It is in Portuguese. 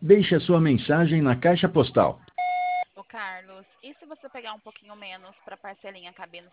Deixe a sua mensagem na caixa postal. Ô Carlos, e se você pegar um pouquinho menos para parcelinha caber no